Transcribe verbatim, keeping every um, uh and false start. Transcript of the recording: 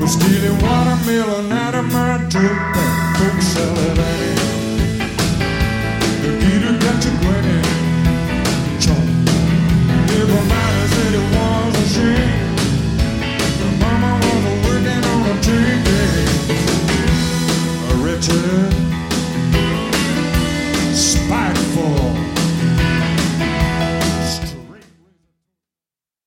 stealing watermelon out of my truck and folks sell it at